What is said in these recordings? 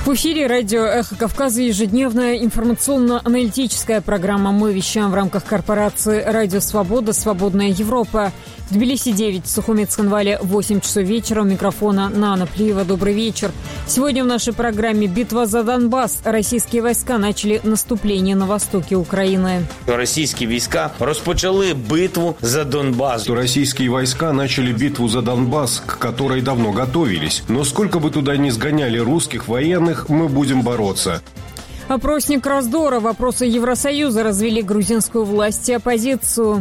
В эфире радио «Эхо Кавказа» ежедневная информационно-аналитическая программа. Мы вещаем в рамках корпорации «Радио Свобода. Свободная Европа». В Тбилиси 9, в Сухумецком-Вале 8 часов вечера. У микрофона Нана Плиева. Добрый вечер. Сегодня в нашей программе «Битва за Донбасс». Российские войска начали наступление на востоке Украины. Российские войска розпочали битву за Донбасс. Российские войска начали битву за Донбасс, к которой давно готовились. Но сколько бы туда ни сгоняли русских военных, мы будем бороться. Опросник раздора. Вопросы Евросоюза развели грузинскую власть и оппозицию.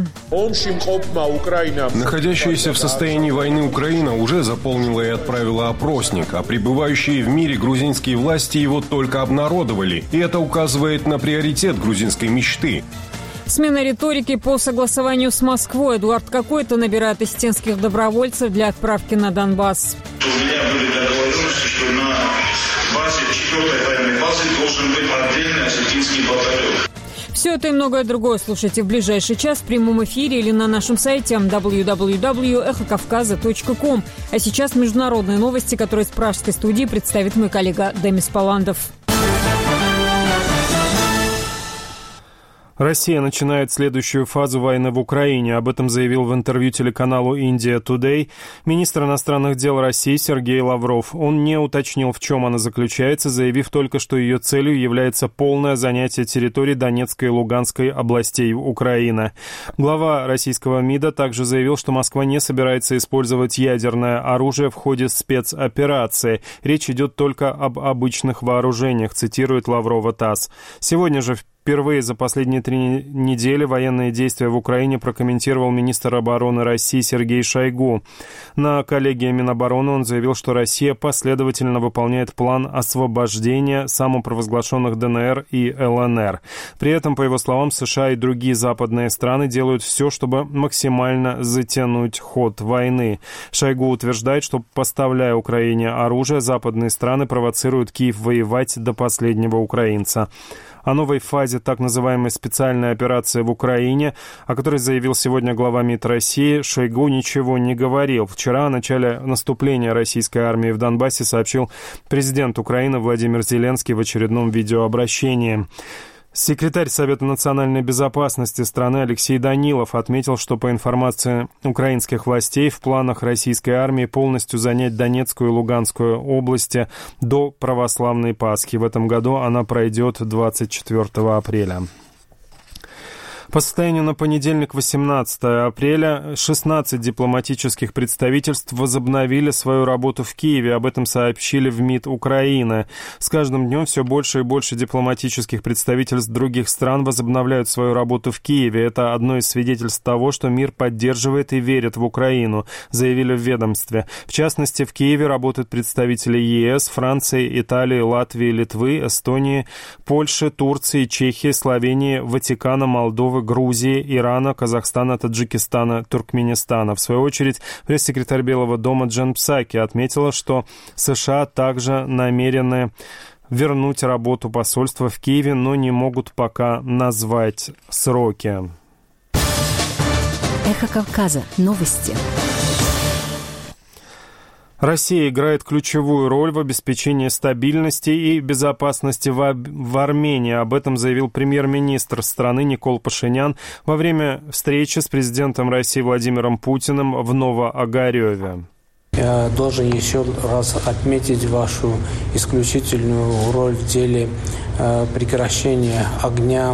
Находящаяся в состоянии войны Украина уже заполнила и отправила опросник, а пребывающие в мире грузинские власти его только обнародовали. И это указывает на приоритет грузинской мечты. Смена риторики по согласованию с Москвой. Эдуард Какой-то набирает осетинских добровольцев для отправки на Донбасс. У меня были договоренности, что на базе 4-й военной базы должен быть отдельный осетинский батальон. Все это и многое другое слушайте в ближайший час в прямом эфире или на нашем сайте www.эхокавказа.ком. А сейчас международные новости, которые с пражской студии представит мой коллега Демис Паландов. Россия начинает следующую фазу войны в Украине. Об этом заявил в интервью телеканалу «Индия Today» министр иностранных дел России Сергей Лавров. Он не уточнил, в чем она заключается, заявив только, что ее целью является полное занятие территорий Донецкой и Луганской областей Украины. Глава российского МИДа также заявил, что Москва не собирается использовать ядерное оружие в ходе спецоперации. Речь идет только об обычных вооружениях, цитирует Лаврова ТАСС. Сегодня же впервые за последние 3 недели военные действия в Украине прокомментировал министр обороны России Сергей Шойгу. На коллегии Минобороны он заявил, что Россия последовательно выполняет план освобождения самопровозглашенных ДНР и ЛНР. При этом, по его словам, США и другие западные страны делают все, чтобы максимально затянуть ход войны. Шойгу утверждает, что, поставляя Украине оружие, западные страны провоцируют Киев воевать до последнего украинца. О новой фазе так называемой специальной операции в Украине, о которой заявил сегодня глава МИД России, Шойгу ничего не говорил. Вчера о начале наступления российской армии в Донбассе сообщил президент Украины Владимир Зеленский в очередном видеообращении. Секретарь Совета национальной безопасности страны Алексей Данилов отметил, что по информации украинских властей в планах российской армии полностью занять Донецкую и Луганскую области до православной Пасхи. В этом году она пройдет 24 апреля. По состоянию на понедельник, 18 апреля, 16 дипломатических представительств возобновили свою работу в Киеве. Об этом сообщили в МИД Украины. С каждым днем все больше и больше дипломатических представительств других стран возобновляют свою работу в Киеве. Это одно из свидетельств того, что мир поддерживает и верит в Украину, заявили в ведомстве. В частности, в Киеве работают представители ЕС, Франции, Италии, Латвии, Литвы, Эстонии, Польши, Турции, Чехии, Словении, Ватикана, Молдовы, Грузии, Ирана, Казахстана, Таджикистана, Туркменистана. В свою очередь, пресс-секретарь Белого дома Джен Псаки отметила, что США также намерены вернуть работу посольства в Киеве, но не могут пока назвать сроки. Эхо Кавказа. Новости. Россия играет ключевую роль в обеспечении стабильности и безопасности в Армении. Об этом заявил премьер-министр страны Никол Пашинян во время встречи с президентом России Владимиром Путиным в Новоогарёве. Я должен еще раз отметить вашу исключительную роль в деле прекращения огня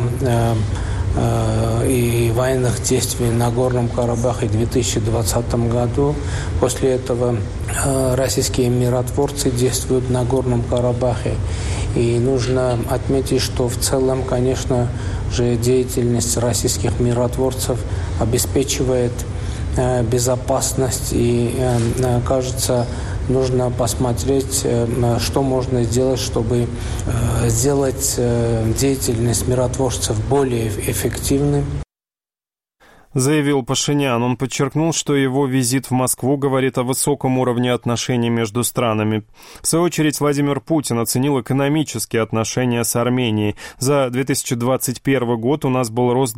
и военных действий на Горном Карабахе в 2020 году. После этого российские миротворцы действуют на Горном Карабахе. И нужно отметить, что в целом, конечно же, деятельность российских миротворцев обеспечивает безопасность. И, кажется, нужно посмотреть, что можно сделать, чтобы сделать деятельность миротворцев более эффективной. заявил Пашинян. Он подчеркнул, что его визит в Москву говорит о высоком уровне отношений между странами. В свою очередь, Владимир Путин оценил экономические отношения с Арменией. За 2021 год у нас был рост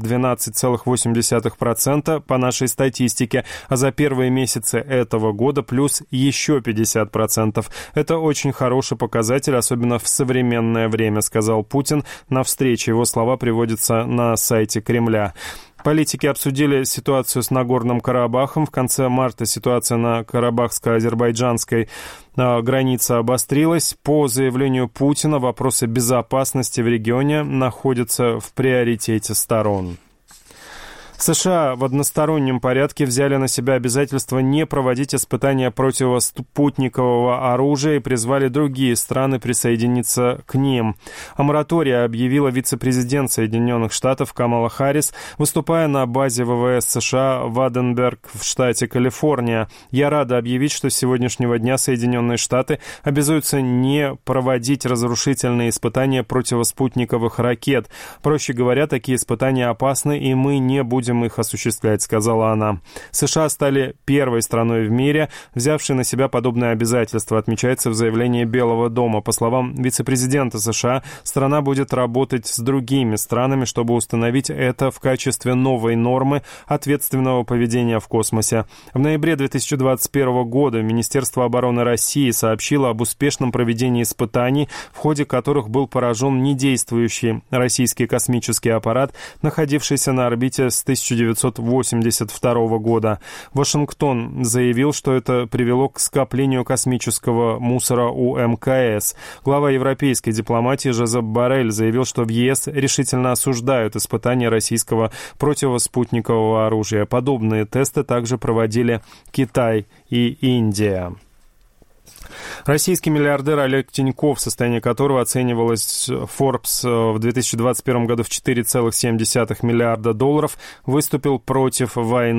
12,8% по нашей статистике, а за первые месяцы этого года плюс еще 50%. Это очень хороший показатель, особенно в современное время, сказал Путин на встрече. Его слова приводятся на сайте Кремля. Политики обсудили ситуацию с Нагорным Карабахом. В конце марта ситуация на карабахско-азербайджанской границе обострилась. По заявлению Путина, вопросы безопасности в регионе находятся в приоритете сторон. США в одностороннем порядке взяли на себя обязательство не проводить испытания противоспутникового оружия и призвали другие страны присоединиться к ним. О моратории объявила вице-президент Соединенных Штатов Камала Харрис, выступая на базе ВВС США Ванденберг в штате Калифорния. «Я рада объявить, что с сегодняшнего дня Соединенные Штаты обязуются не проводить разрушительные испытания противоспутниковых ракет. Проще говоря, такие испытания опасны, и мы не будем их осуществлять», — сказала она. США стали первой страной в мире, взявшей на себя подобное обязательство, отмечается в заявлении Белого дома. По словам вице-президента США, страна будет работать с другими странами, чтобы установить это в качестве новой нормы ответственного поведения в космосе. В ноябре 2021 года Министерство обороны России сообщило об успешном проведении испытаний, в ходе которых был поражен недействующий российский космический аппарат, находившийся на орбите с 1982 года. Вашингтон заявил, что это привело к скоплению космического мусора у МКС. Глава европейской дипломатии Жозеп Боррель заявил, что в ЕС решительно осуждают испытания российского противоспутникового оружия. Подобные тесты также проводили Китай и Индия. Российский миллиардер Олег Тиньков, состояние которого оценивалось Forbes в 2021 году в $4,7 миллиарда, выступил против войны